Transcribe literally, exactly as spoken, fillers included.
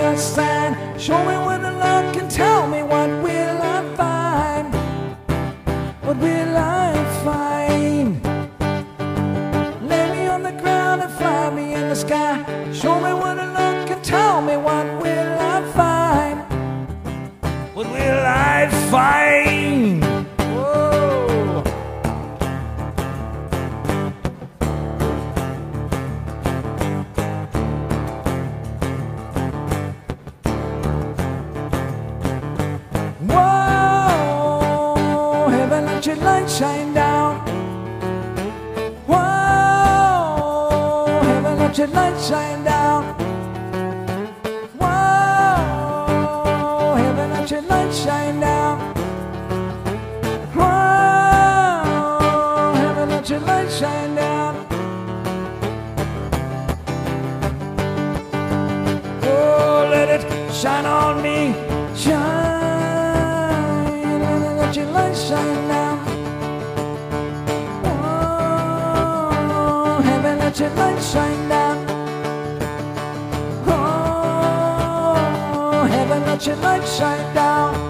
a sign. Show me where the luck and tell me what will I find. What will I find? Lay me on the ground and fly me in the sky. Show me where the luck and tell me what will I find. What will I find? Whoa. Whoa, heaven, let your light shine down. Whoa, heaven, let your light shine down. Whoa, heaven, let your light shine down. Whoa, heaven, let your light shine down. Oh, let it shine on me. Shine, let your light shine down. Oh, heaven, let your light shine down. Oh, heaven, let your light shine down.